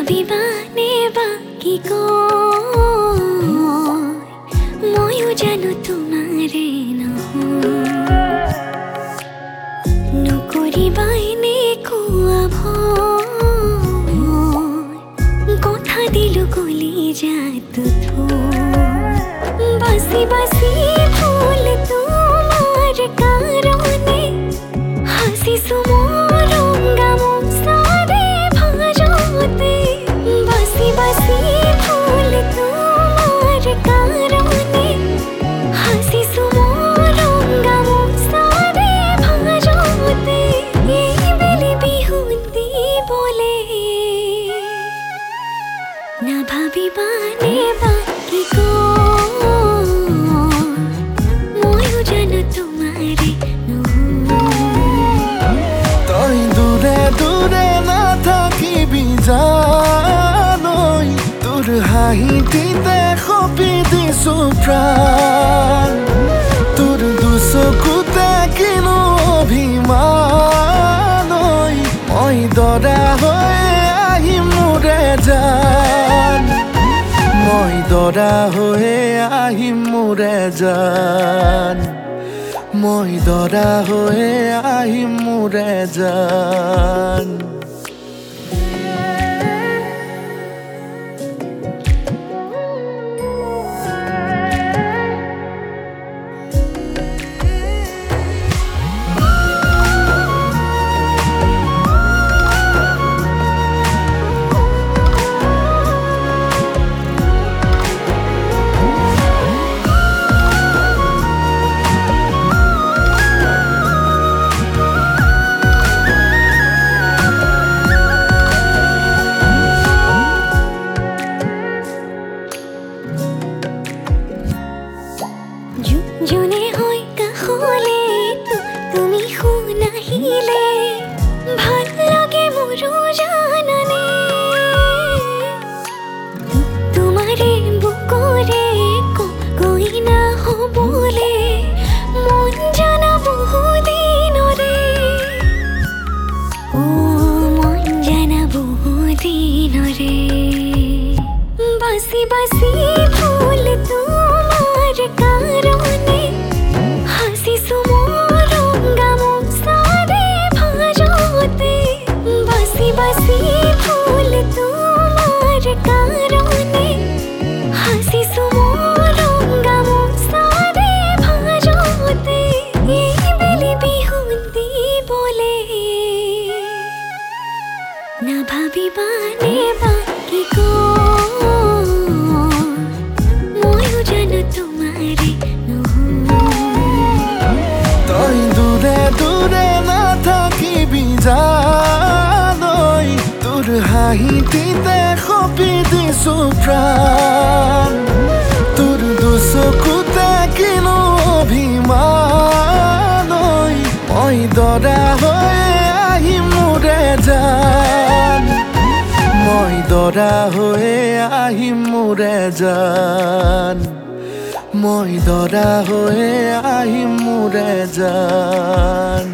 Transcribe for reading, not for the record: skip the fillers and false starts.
নাভাবিবানে বাকি কয় ময়ো জানো তোমাৰে নহয় নকৰিবাইনে কোৱা ভয় কথা দিলো কলিজাটো থৈ বাচি বাচি ফুল তোমাৰ কাৰণে হাসিছো মোৰ গামোচাৰে ভাজতে বাচি বাচি ফুল তোমাৰ কাৰণে হাসিছো মোৰ গামোচাৰে ভাজতে এইবেলি বিহুতি বলে নাভাবিবানে বাকি ময়ো জানো তোমাৰে তই দূৰে দূৰে নাথাকিবি জানৈ তোৰ হাঁহিটিতে সপি দিছো প্ৰাণ তোৰ দুচকুতে কিনো অভিমানৈ মই দৰা হৈ আহিম মোৰে জান মই দৰা হৈ আহিম মোৰে জান মই দৰা হৈ আহিম মোৰে জান জোনে হৈ কাষলে তুমি শুনাহিলে ভাল লাগে মোৰো জানানে তোমাৰে বুকুৰে কইনা হ'বলে মন জানা বহুদিনৰে মন জানা বহুদিনৰে বাচি বাচি ফুল তোমাৰ কাৰণে হাসিছো মোৰ গামোচাৰে ভাজতে বাচি বাচি ফুল তোমাৰ কাৰণে হাসিছো মোৰ গামোচাৰে ভাজতে এইবেলি বিহুতি বলে নাভাবিবানে বাকি ময়ো জানো তোমাৰে তই দূৰে দূৰে নাথাকিবি জানৈ তোৰ হাঁহিটিতে সপি দিছো প্ৰাণ তোৰ দুচকুতে কিনো অভিমানৈ মই দৰা হৈ আহিম মোৰে জান মই দৰা হৈ আহিম মোৰে জান মই দৰা হৈ আহিম মোৰে জান